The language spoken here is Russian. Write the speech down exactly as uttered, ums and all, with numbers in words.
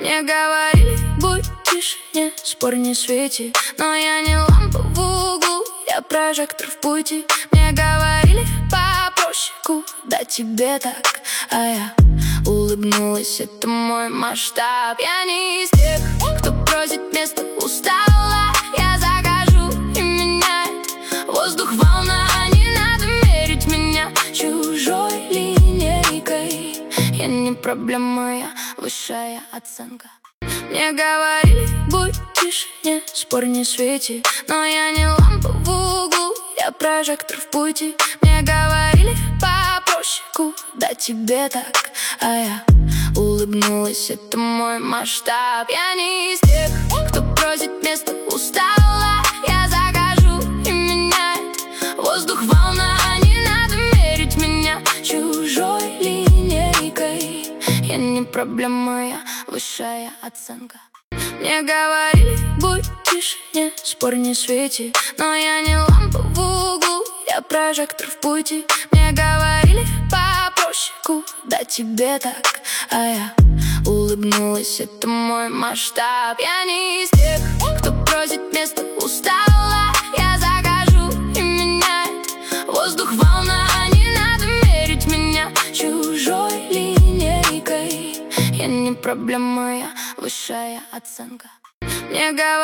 Мне говорили, будь тише, не спорь, не свети. Но я не лампа в углу, я прожектор в пути. Мне говорили, попроще, куда тебе так? А я улыбнулась, это мой масштаб. Я не из тех, кто просит место у стола. Я захожу и меняет воздух волна. Не надо мерить меня чужой линейкой. Я не проблема, я высшая оценка. Мне говорили, будь тише, не спорь, не свети. Но я не лампа в углу, я прожектор в пути. Мне говорили, попроще, куда тебе так? А я улыбнулась, это мой масштаб. Я не из тех, кто просит место у стола. Я захожу и меняет воздух волна. Не надо мерить меня чужой линейкой. Я не проблема, я высшая оценка. Мне говорили, будь тише, не спорь, не свети. Но я не лампа в углу, я прожектор в пути. Мне говорили, попроще, куда тебе так? А я улыбнулась, это мой масштаб. Я не из тех, кто просит место у стола. Я захожу и меняет воздух волна. Не надо мерить меня чужой линейкой. Я не проблема, я высшая оценка. Мне говорили,